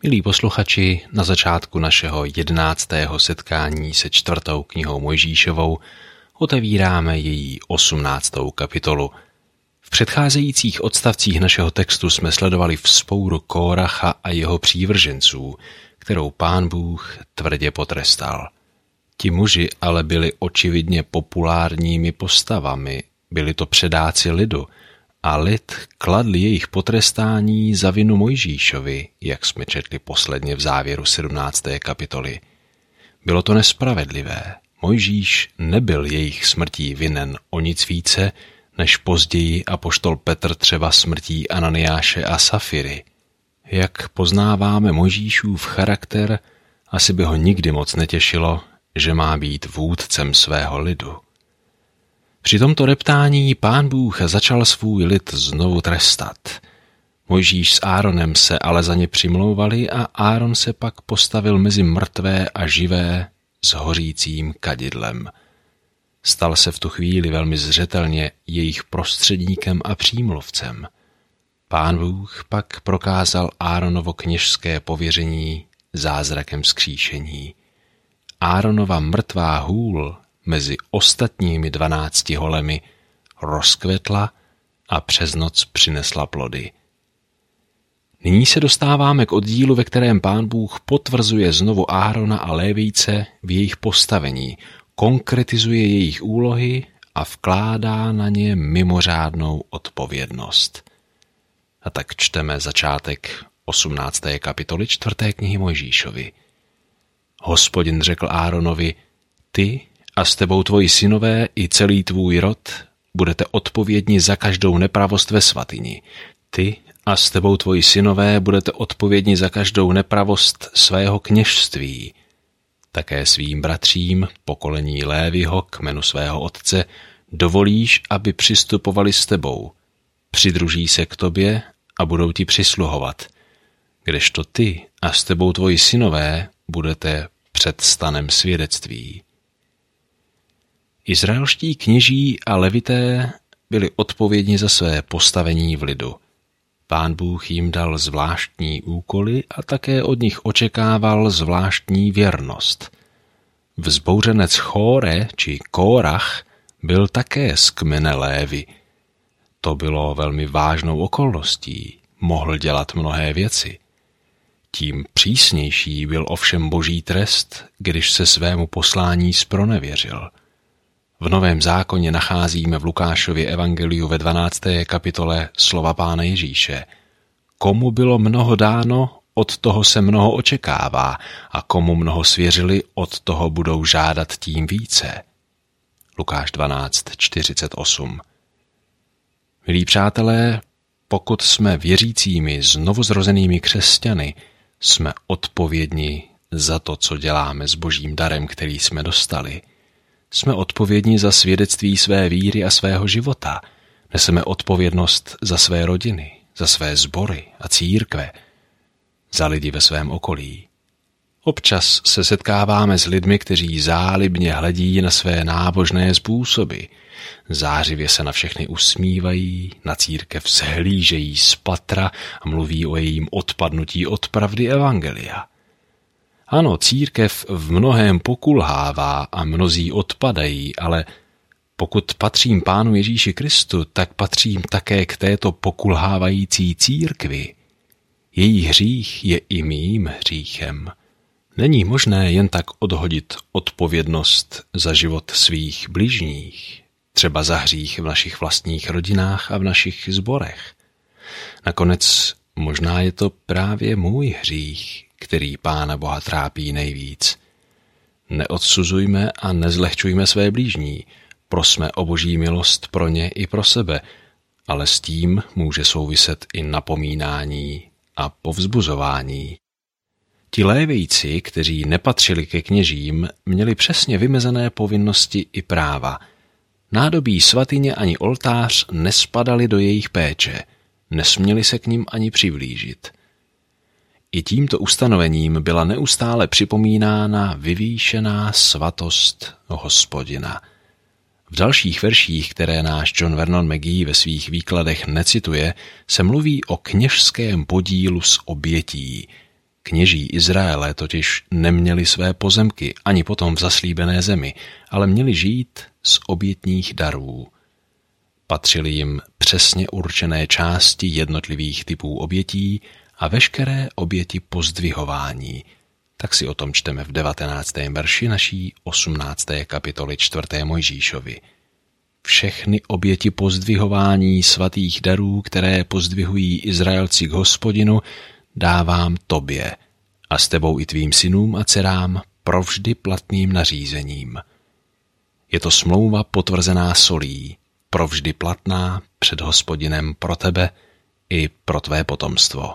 Milí posluchači, na začátku našeho 11. setkání se 4. knihou Mojžíšovou otevíráme její 18. kapitolu. V předcházejících odstavcích našeho textu jsme sledovali vzpouru Kóracha a jeho přívrženců, kterou Pán Bůh tvrdě potrestal. Ti muži ale byli očividně populárními postavami, byli to předáci lidu, a lid kladl jejich potrestání za vinu Mojžíšovi, jak jsme četli posledně v závěru 17. kapitoly. Bylo to nespravedlivé. Mojžíš nebyl jejich smrtí vinen o nic více, než později apoštol Petr třeba smrtí Ananiáše a Safiry. Jak poznáváme Mojžíšův charakter, asi by ho nikdy moc netěšilo, že má být vůdcem svého lidu. Při tomto reptání Pán Bůh začal svůj lid znovu trestat. Mojžíš s Áronem se ale za ně přimlouvali a Áron se pak postavil mezi mrtvé a živé s hořícím kadidlem. Stal se v tu chvíli velmi zřetelně jejich prostředníkem a přímluvcem. Pán Bůh pak prokázal Áronovo kněžské pověření zázrakem vzkříšení. Áronova mrtvá hůl mezi ostatními 12 holemi rozkvetla a přes noc přinesla plody. Nyní se dostáváme k oddílu, ve kterém Pán Bůh potvrzuje znovu Árona a Lévijce v jejich postavení, konkretizuje jejich úlohy a vkládá na ně mimořádnou odpovědnost. A tak čteme začátek 18. kapitoly 4. knihy Mojžíšovi. Hospodin řekl Áronovi: Ty a s tebou tvoji synové i celý tvůj rod budete odpovědni za každou nepravost ve svatyni. Ty a s tebou tvoji synové budete odpovědni za každou nepravost svého kněžství. Také svým bratřím, pokolení Léviho, kmenu svého otce, dovolíš, aby přistupovali s tebou. Přidruží se k tobě a budou ti přisluhovat. Kdežto ty a s tebou tvoji synové budete před stanem svědectví. Izraelští kněží a levité byli odpovědni za své postavení v lidu. Pán Bůh jim dal zvláštní úkoly a také od nich očekával zvláštní věrnost. Vzbouřenec Chóre či Kórach byl také z kmene Lévy. To bylo velmi vážnou okolností, mohl dělat mnohé věci. Tím přísnější byl ovšem boží trest, když se svému poslání zpronevěřil. V Novém zákoně nacházíme v Lukášově evangeliu ve 12. kapitole slova Pána Ježíše. Komu bylo mnoho dáno, od toho se mnoho očekává, a komu mnoho svěřili, od toho budou žádat tím více. Lukáš 12:48. Milí přátelé, pokud jsme věřícími znovuzrozenými křesťany, jsme odpovědni za to, co děláme s božím darem, který jsme dostali. Jsme odpovědni za svědectví své víry a svého života. Neseme odpovědnost za své rodiny, za své sbory a církve, za lidi ve svém okolí. Občas se setkáváme s lidmi, kteří zálibně hledí na své nábožné způsoby. Zářivě se na všechny usmívají, na církev vzhlížejí spatra a mluví o jejím odpadnutí od pravdy evangelia. Ano, církev v mnohém pokulhává a mnozí odpadají, ale pokud patřím Pánu Ježíši Kristu, tak patřím také k této pokulhávající církvi. Její hřích je i mým hříchem. Není možné jen tak odhodit odpovědnost za život svých bližních, třeba za hřích v našich vlastních rodinách a v našich sborech. Nakonec možná je to právě můj hřích, který Pána Boha trápí nejvíc. Neodsuzujme a nezlehčujme své blížní, prosme o boží milost pro ně i pro sebe, ale s tím může souviset i napomínání a povzbuzování. Ti Lévejci, kteří nepatřili ke kněžím, měli přesně vymezené povinnosti i práva. Nádobí svatyně ani oltář nespadali do jejich péče, nesměli se k nim ani přiblížit. I tímto ustanovením byla neustále připomínána vyvýšená svatost Hospodina. V dalších verších, které náš John Vernon Magee ve svých výkladech necituje, se mluví o kněžském podílu s obětí, Kněží Izraele totiž neměli své pozemky ani potom v zaslíbené zemi, ale měli žít z obětních darů. Patřily jim přesně určené části jednotlivých typů obětí a veškeré oběti pozdvihování. Tak si o tom čteme v 19. verši naší 18. kapitoly 4. Mojžíšovi. Všechny oběti pozdvihování svatých darů, které pozdvihují Izraelci k Hospodinu, dávám tobě a s tebou i tvým synům a dcerám provždy platným nařízením. Je to smlouva potvrzená solí, provždy platná před Hospodinem pro tebe i pro tvé potomstvo.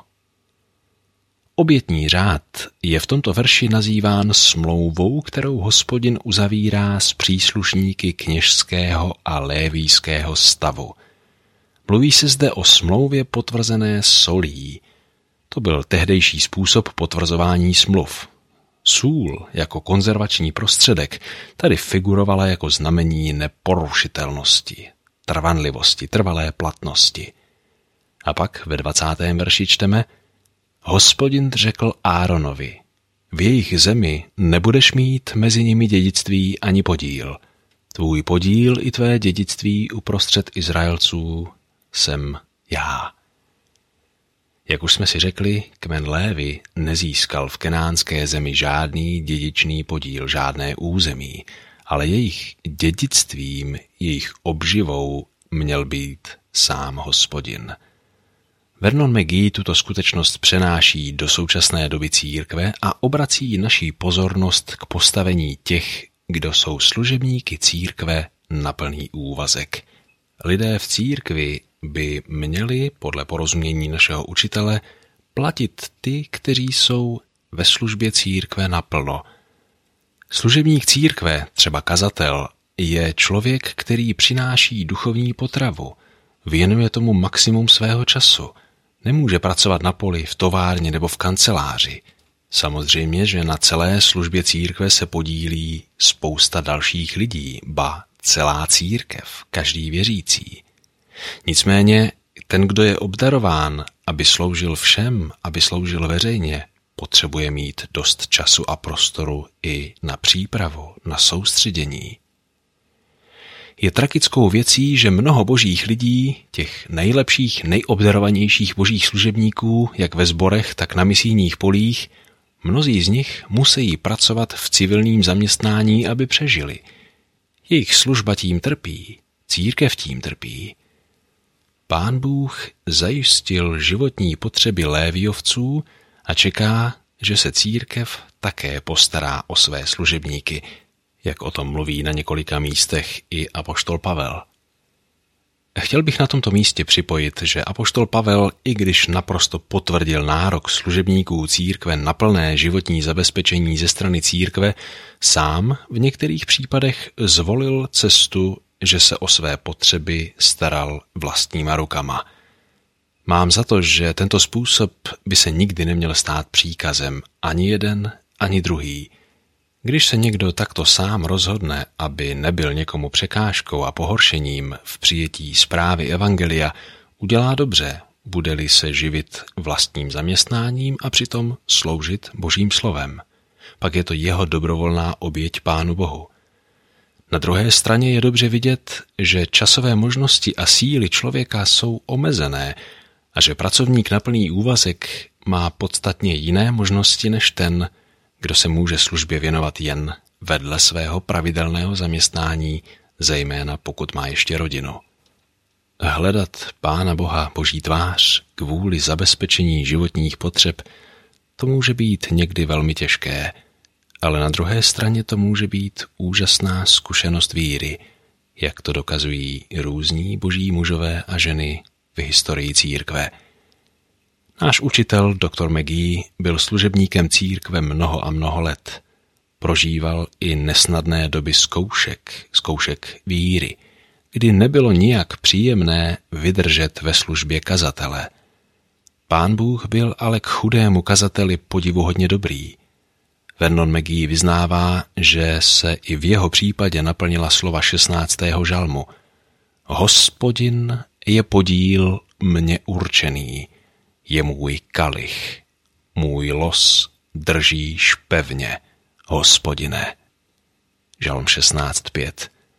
Obětní řád je v tomto verši nazýván smlouvou, kterou Hospodin uzavírá s příslušníky kněžského a lévíského stavu. Mluví se zde o smlouvě potvrzené solí. To byl tehdejší způsob potvrzování smluv. Sůl jako konzervační prostředek tady figurovala jako znamení neporušitelnosti, trvanlivosti, trvalé platnosti. A pak ve 20. verši čteme: Hospodin řekl Áronovi, v jejich zemi nebudeš mít mezi nimi dědictví ani podíl. Tvůj podíl i tvé dědictví uprostřed Izraelců jsem já. Jak už jsme si řekli, kmen Lévi nezískal v kenánské zemi žádný dědičný podíl, žádné území, ale jejich dědictvím, jejich obživou měl být sám Hospodin. Vernon McGee tuto skutečnost přenáší do současné doby církve a obrací naší pozornost k postavení těch, kdo jsou služebníky církve na plný úvazek. Lidé v církvi by měli, podle porozumění našeho učitele, platit ty, kteří jsou ve službě církve naplno. Služebník církve, třeba kazatel, je člověk, který přináší duchovní potravu, věnuje tomu maximum svého času. Nemůže pracovat na poli, v továrně nebo v kanceláři. Samozřejmě, že na celé službě církve se podílí spousta dalších lidí, ba celá církev, každý věřící. Nicméně ten, kdo je obdarován, aby sloužil všem, aby sloužil veřejně, potřebuje mít dost času a prostoru i na přípravu, na soustředění. Je tragickou věcí, že mnoho božích lidí, těch nejlepších, nejobdarovanějších božích služebníků, jak ve sborech, tak na misijních polích, mnozí z nich musí pracovat v civilním zaměstnání, aby přežili. Jejich služba tím trpí, církev tím trpí. Pán Bůh zajistil životní potřeby léviovců a čeká, že se církev také postará o své služebníky, jak o tom mluví na několika místech i apoštol Pavel. Chtěl bych na tomto místě připojit, že apoštol Pavel, i když naprosto potvrdil nárok služebníků církve na plné životní zabezpečení ze strany církve, sám v některých případech zvolil cestu, že se o své potřeby staral vlastníma rukama. Mám za to, že tento způsob by se nikdy neměl stát příkazem ani jeden, ani druhý. Když se někdo takto sám rozhodne, aby nebyl někomu překážkou a pohoršením v přijetí zprávy evangelia, udělá dobře, bude-li se živit vlastním zaměstnáním a přitom sloužit Božím slovem. Pak je to jeho dobrovolná oběť Pánu Bohu. Na druhé straně je dobře vidět, že časové možnosti a síly člověka jsou omezené a že pracovník na plný úvazek má podstatně jiné možnosti než ten, kdo se může službě věnovat jen vedle svého pravidelného zaměstnání, zejména pokud má ještě rodinu. Hledat Pána Boha, Boží tvář, kvůli zabezpečení životních potřeb, to může být někdy velmi těžké, ale na druhé straně to může být úžasná zkušenost víry, jak to dokazují různí boží mužové a ženy v historii církve. Náš učitel, dr. McGee, byl služebníkem církve mnoho a mnoho let. Prožíval i nesnadné doby zkoušek víry, kdy nebylo nijak příjemné vydržet ve službě kazatele. Pán Bůh byl ale k chudému kazateli podivuhodně dobrý. Vernon McGee vyznává, že se i v jeho případě naplnila slova 16. žalmu. Hospodin je podíl mně určený, je můj kalich, můj los držíš pevně, Hospodine. Žalm 16:5.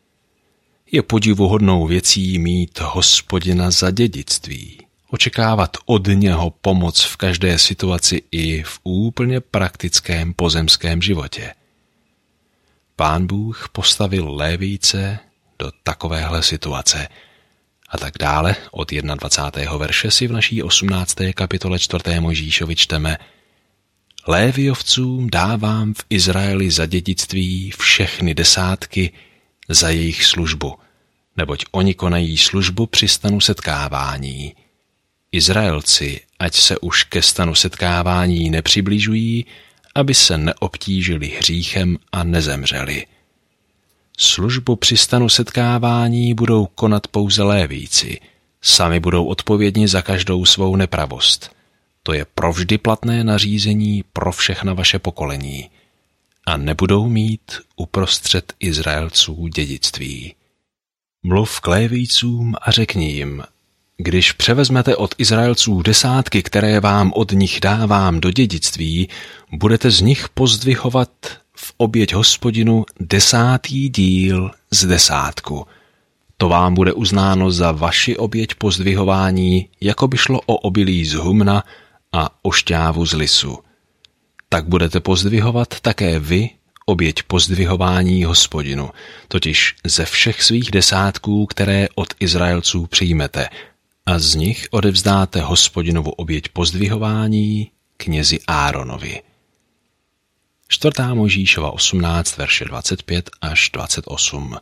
Je podivuhodnou věcí mít Hospodina za dědictví, očekávat od něho pomoc v každé situaci i v úplně praktickém pozemském životě. Pán Bůh postavil Lévíce do takovéhle situace. A tak dále od 21. verše si v naší 18. kapitole 4. Mojžíšovi čteme: Léviovcům dávám v Izraeli za dědictví všechny desátky za jejich službu, neboť oni konají službu při stanu setkávání. Izraelci, ať se už ke stanu setkávání nepřibližují, aby se neobtížili hříchem a nezemřeli. Službu při stanu setkávání budou konat pouze Lévíci, sami budou odpovědni za každou svou nepravost. To je provždy platné nařízení pro všechna vaše pokolení. A nebudou mít uprostřed Izraelců dědictví. Mluv k Lévícům a řekni jim: když převezmete od Izraelců desátky, které vám od nich dávám do dědictví, budete z nich pozdvihovat v oběť Hospodinu 10. díl z 10. To vám bude uznáno za vaši oběť pozdvihování, jako by šlo o obilí z humna a o šťávu z lisu. Tak budete pozdvihovat také vy oběť pozdvihování Hospodinu, totiž ze všech svých desátků, které od Izraelců přijmete, a z nich odevzdáte Hospodinovu oběť pozdvihování knězi Áronovi. 4. Mojžíšova 18, verše 25 až 28.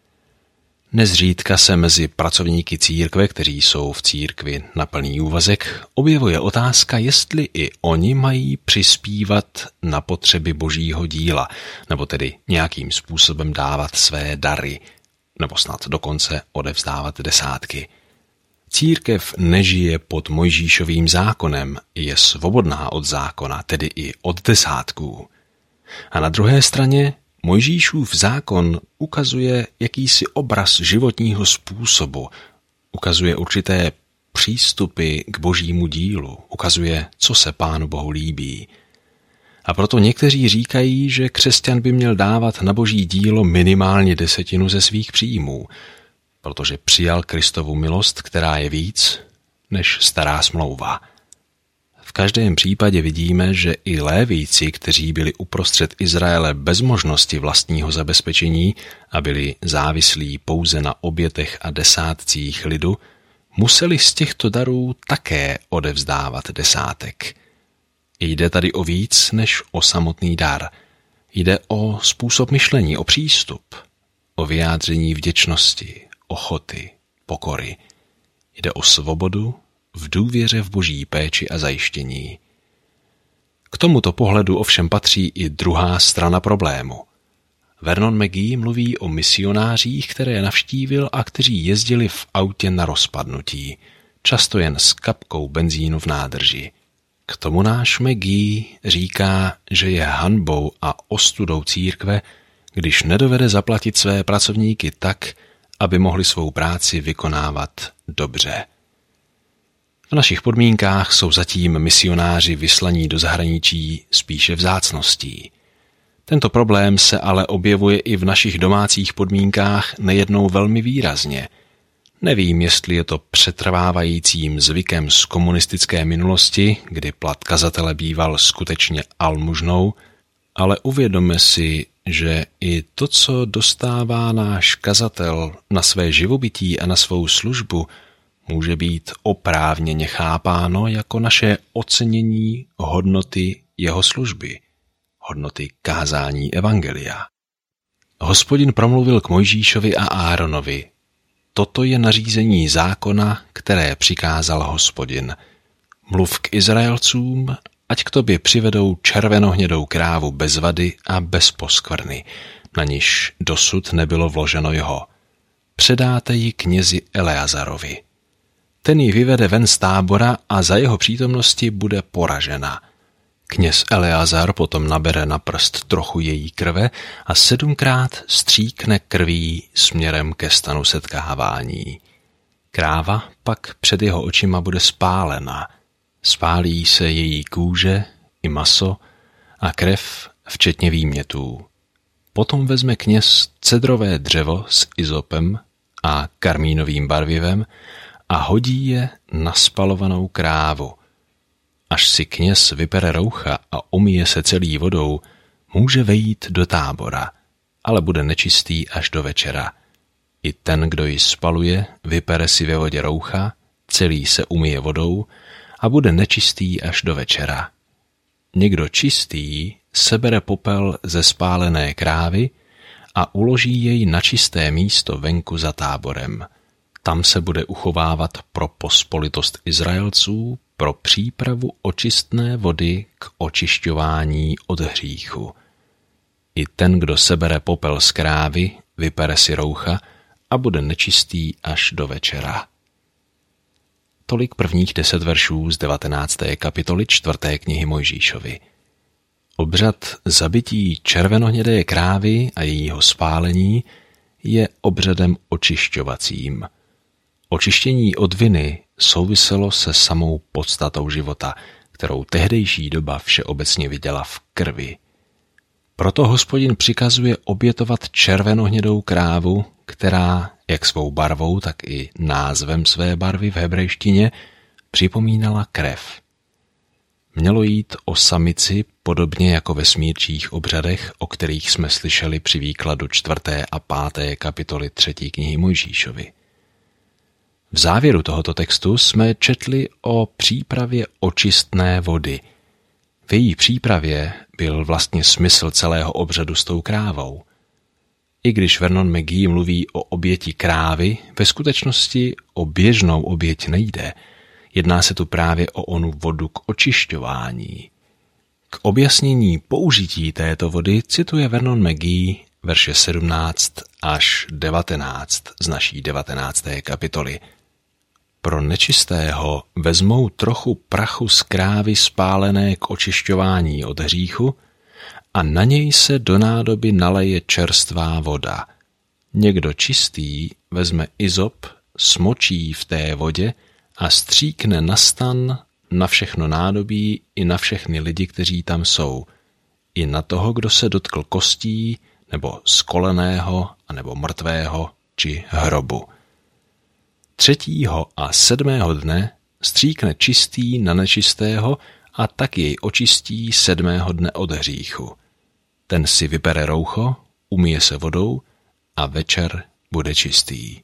Nezřídka se mezi pracovníky církve, kteří jsou v církvi na plný úvazek, objevuje otázka, jestli i oni mají přispívat na potřeby božího díla, nebo tedy nějakým způsobem dávat své dary, nebo snad dokonce odevzdávat desátky. Církev nežije pod Mojžíšovým zákonem, je svobodná od zákona, tedy i od desátků. A na druhé straně Mojžíšův zákon ukazuje jakýsi obraz životního způsobu, ukazuje určité přístupy k božímu dílu, ukazuje, co se Pánu Bohu líbí. A proto někteří říkají, že křesťan by měl dávat na boží dílo minimálně 10% ze svých příjmů, protože přijal Kristovu milost, která je víc než stará smlouva. V každém případě vidíme, že i Lévíci, kteří byli uprostřed Izraele bez možnosti vlastního zabezpečení a byli závislí pouze na obětech a desátcích lidu, museli z těchto darů také odevzdávat desátek. Jde tady o víc než o samotný dar. Jde o způsob myšlení, o přístup, o vyjádření vděčnosti, ochoty, pokory. Jde o svobodu v důvěře v boží péči a zajištění. K tomuto pohledu ovšem patří i druhá strana problému. Vernon McGee mluví o misionářích, které navštívil a kteří jezdili v autě na rozpadnutí, často jen s kapkou benzínu v nádrži. K tomu náš McGee říká, že je hanbou a ostudou církve, když nedovede zaplatit své pracovníky tak, aby mohli svou práci vykonávat dobře. V našich podmínkách jsou zatím misionáři vyslaní do zahraničí spíše vzácností. Tento problém se ale objevuje i v našich domácích podmínkách nejednou velmi výrazně. Nevím, jestli je to přetrvávajícím zvykem z komunistické minulosti, kdy plat kazatele býval skutečně almužnou, ale uvědomme si, že i to, co dostává náš kazatel na své živobytí a na svou službu, může být oprávněně chápáno jako naše ocenění hodnoty jeho služby, hodnoty kázání evangelia. Hospodin promluvil k Mojžíšovi a Áronovi: toto je nařízení zákona, které přikázal Hospodin. Mluv k Izraelcům, ať k tobě přivedou červenohnědou krávu bez vady a bez poskvrny, na niž dosud nebylo vloženo jeho. Předáte ji knězi Eleazarovi. Ten ji vyvede ven z tábora a za jeho přítomnosti bude poražena. Kněz Eleazar potom nabere na prst trochu její krve a 7krát stříkne krví směrem ke stanu setkávání. Kráva pak před jeho očima bude spálena. Spálí se její kůže, i maso a krev včetně výmětů. Potom vezme kněz cedrové dřevo s izopem a karmínovým barvivem a hodí je na spalovanou krávu. Až si kněz vypere roucha a umyje se celý vodou, může vejít do tábora, ale bude nečistý až do večera. I ten, kdo ji spaluje, vypere si ve vodě roucha, celý se umyje vodou a bude nečistý až do večera. Někdo čistý sebere popel ze spálené krávy a uloží jej na čisté místo venku za táborem. Tam se bude uchovávat pro pospolitost Izraelců, pro přípravu očistné vody k očišťování od hříchu. I ten, kdo sebere popel z krávy, vypere si roucha a bude nečistý až do večera. Tolik prvních 10 veršů z 19. kapitoly 4. knihy Mojžíšovy. Obřad zabití červenohnědé krávy a jejího spálení je obřadem očišťovacím. Očištění od viny souviselo se samou podstatou života, kterou tehdejší doba všeobecně viděla v krvi. Proto Hospodin přikazuje obětovat červenohnědou krávu, která jak svou barvou, tak i názvem své barvy v hebrejštině připomínala krev. Mělo jít o samici podobně jako ve smírčích obřadech, o kterých jsme slyšeli při výkladu 4. a 5. kapitoly 3. knihy Mojžíšovy. V závěru tohoto textu jsme četli o přípravě očistné vody. V její přípravě byl vlastně smysl celého obřadu s tou krávou. I když Vernon McGee mluví o oběti krávy, ve skutečnosti o běžnou oběť nejde. Jedná se tu právě o onu vodu k očišťování. K objasnění použití této vody cituje Vernon McGee verše 17 až 19 z naší 19. kapitoly. Pro nečistého vezmou trochu prachu z krávy spálené k očišťování od hříchu a na něj se do nádoby naleje čerstvá voda. Někdo čistý vezme izop, smočí v té vodě a stříkne na stan, na všechno nádobí i na všechny lidi, kteří tam jsou, i na toho, kdo se dotkl kostí, nebo skoleného, anebo mrtvého, či hrobu. 3. a 7. dne stříkne čistý na nečistého a tak jej očistí 7. dne od hříchu. Ten si vypere roucho, umyje se vodou a večer bude čistý.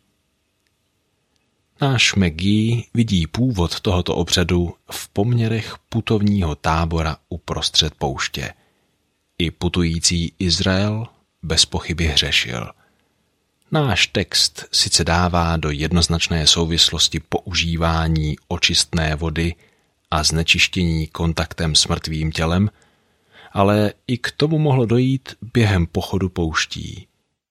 Náš McGee vidí původ tohoto obřadu v poměrech putovního tábora uprostřed pouště. I putující Izrael bez pochyby hřešil. Náš text sice dává do jednoznačné souvislosti používání očistné vody a znečištění kontaktem s mrtvým tělem, ale i k tomu mohlo dojít během pochodu pouští.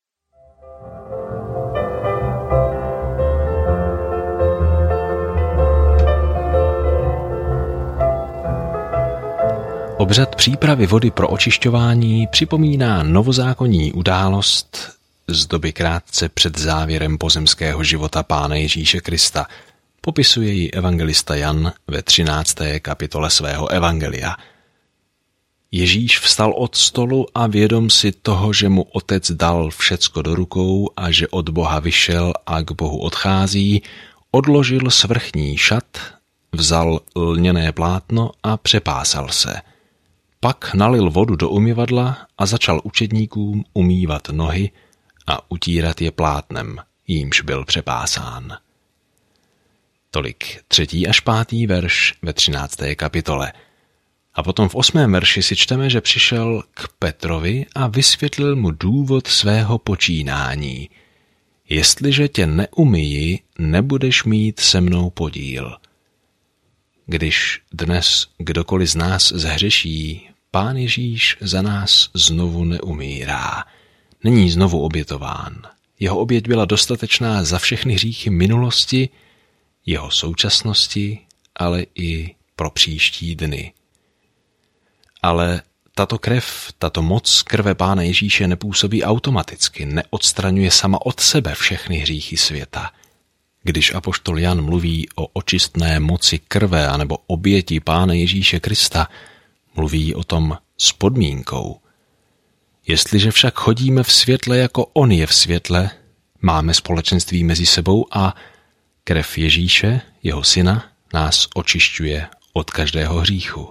Obřad přípravy vody pro očišťování připomíná novozákonní událost z doby krátce před závěrem pozemského života Pána Ježíše Krista. Popisuje ji evangelista Jan ve 13. kapitole svého evangelia. Ježíš vstal od stolu a vědom si toho, že mu Otec dal všecko do rukou a že od Boha vyšel a k Bohu odchází, odložil svrchní šat, vzal lněné plátno a přepásal se. Pak nalil vodu do umyvadla a začal učedníkům umývat nohy a utírat je plátnem, jímž byl přepásán. Tolik 3. až 5. verš ve 13. kapitole. A potom v 8. verši si čteme, že přišel k Petrovi a vysvětlil mu důvod svého počínání. Jestliže tě neumyji, nebudeš mít se mnou podíl. Když dnes kdokoliv z nás zhřeší, Pán Ježíš za nás znovu neumírá. Není znovu obětován. Jeho oběť byla dostatečná za všechny hříchy minulosti, jeho současnosti, ale i pro příští dny. Ale tato krev, tato moc krve Pána Ježíše nepůsobí automaticky, neodstraňuje sama od sebe všechny hříchy světa. Když apoštol Jan mluví o očistné moci krve anebo oběti Pána Ježíše Krista, Mluví o tom s podmínkou. Jestliže však chodíme v světle, jako on je v světle, máme společenství mezi sebou a krev Ježíše, jeho syna, nás očišťuje od každého hříchu.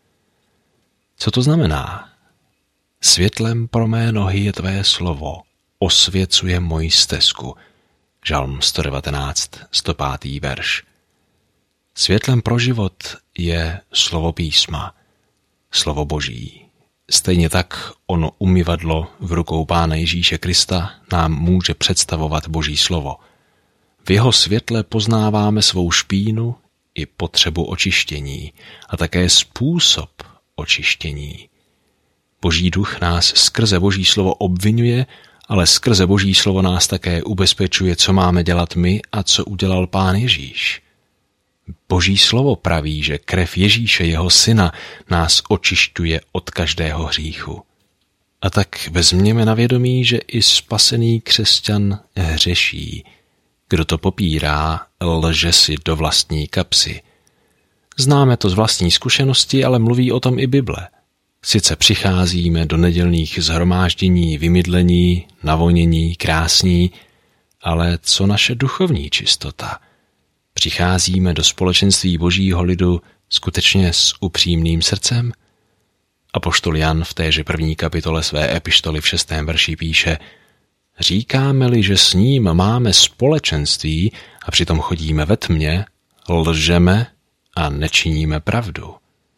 Co to znamená? Světlem pro mé nohy je tvé slovo, osvěcuje moji stezku. Žalm 119, 105. verš. Světlem pro život je slovo písma, slovo Boží. Stejně tak ono umyvadlo v rukou Pána Ježíše Krista nám může představovat Boží slovo. V jeho světle poznáváme svou špínu i potřebu očištění a také způsob očištění. Boží duch nás skrze Boží slovo obvinuje, ale skrze Boží slovo nás také ubezpečuje, co máme dělat my a co udělal Pán Ježíš. Boží slovo praví, že krev Ježíše, jeho syna, nás očišťuje od každého hříchu. A tak vezměme na vědomí, že i spasený křesťan hřeší. Kdo to popírá, lže si do vlastní kapsy. Známe to z vlastní zkušenosti, ale mluví o tom i Bible. Sice přicházíme do nedělních shromáždění, vymydlení, navonění, krásní, ale co naše duchovní čistota? Přicházíme do společenství Božího lidu skutečně s upřímným srdcem? Apoštol Jan v téže 1. kapitole své epištoly v 6. verši píše: Říkáme-li, že s ním máme společenství a přitom chodíme ve tmě, lžeme a nečiníme pravdu.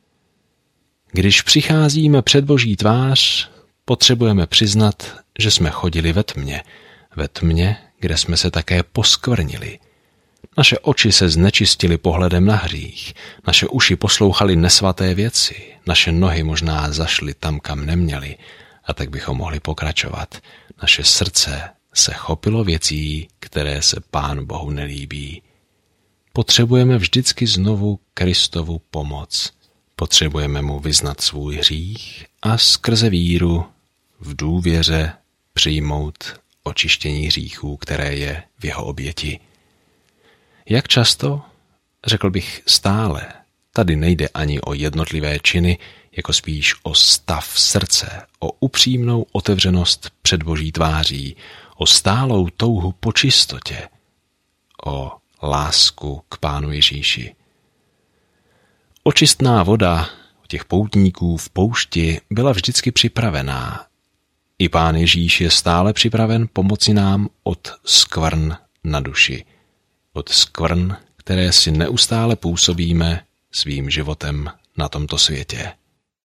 Když přicházíme před Boží tvář, potřebujeme přiznat, že jsme chodili ve tmě, kde jsme se také poskvrnili. Naše oči se znečistily pohledem na hřích, naše uši poslouchaly nesvaté věci, naše nohy možná zašly tam, kam neměly, a tak bychom mohli pokračovat. Naše srdce se chopilo věcí, které se Pánu Bohu nelíbí. Potřebujeme vždycky znovu Kristovu pomoc. Potřebujeme mu vyznat svůj hřích a skrze víru v důvěře přijmout očištění hříchů, které je v jeho oběti. Jak často? Řekl bych stále. Tady nejde ani o jednotlivé činy, jako spíš o stav srdce, o upřímnou otevřenost před Boží tváří, o stálou touhu po čistotě, o lásku k Pánu Ježíši. Očistná voda u těch poutníků v poušti byla vždycky připravená. I Pán Ježíš je stále připraven pomoci nám od skvrn na duši. Od skvrn, které si neustále působíme svým životem na tomto světě.